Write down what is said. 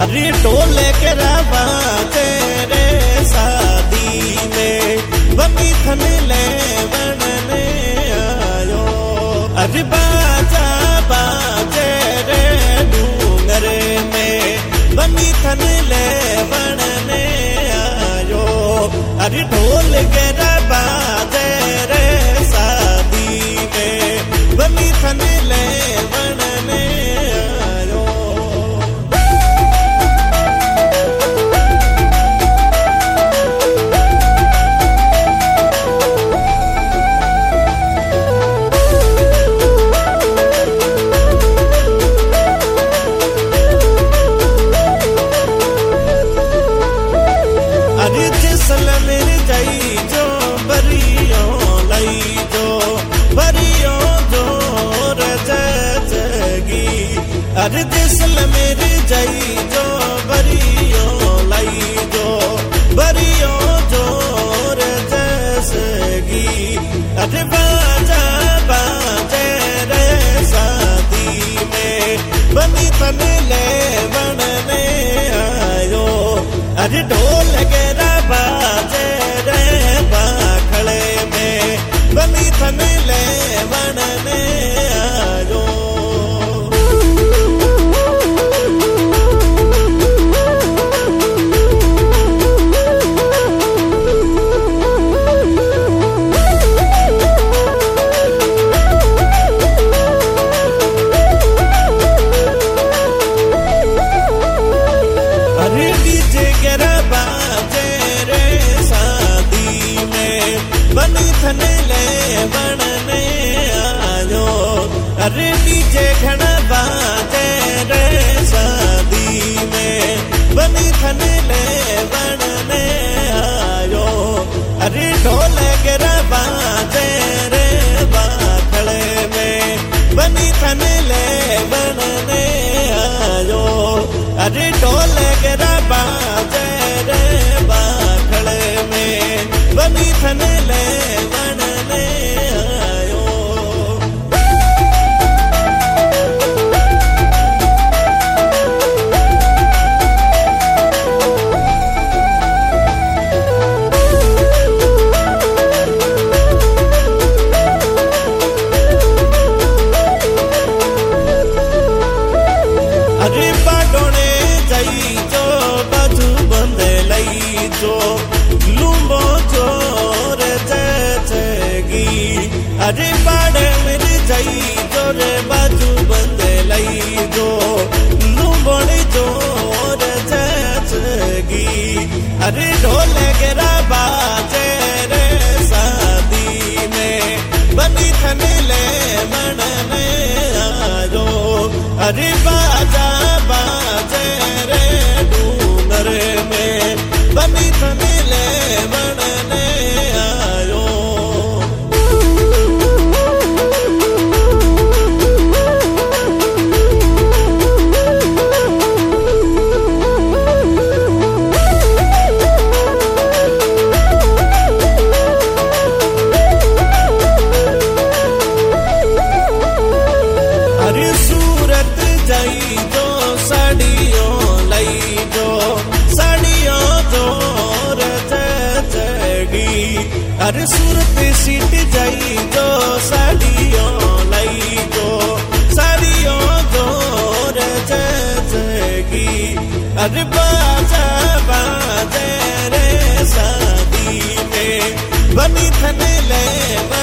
अरे टोले के रवा तेरे शादी में बनी थन ले बनने आयो। अरे बाजा बाजे रे डूंगरे में बनी थन ले बनने आयो। अरे ढोल के रवा तेरे शादी में बनी थन ले बनने आयो। अरे जैसलमेर जाई जो बरियो लाई जो बरियो जो रजगी। अरे जैसलमेर जाई जो बरियो लाई जो बरियो जो रजगी। अरे बाजा बाजे रे शादी में बनी थन ले बनने आयो। अरे ढोल के बाजे रे बाखड़े में बनी थन ले बनने आयो। अरे डीजे के बाजे रे शादी में बनी थन ले बनने आयो। अरे डीजे घड़ा बाजे रे शादी में बनी थन ले बनने आयो। अरे ढोल के बाजे रे बाखड़े में बनी थन ले बनने आयो। अरे ढोल के बाजे रे बाखड़े में बनी थन ले बनने आयो। अरे बाडोने जाई जो बाजू बंदे लई जो लूंबो जोर जगी। अरे बाड़े मेरी जाई जो रे बाजू बंदे लई जो लूंबोड़ी जोर जगी। अरे ढोल के बाजे रे शादी में बनी थन ले बनने आयो। अरे बाजा बाजे रे डूंगरे में बनी थन ले बनने आयो। अरे सूरत जाई जो साड़ियों लाई जो साड़ियों जो रजगी। अरे सूरत सीट जाई जो साड़ियों लाई जो साड़ियों जो रजगी। अरे बाजा बाजे रे शादी में बनी थन ले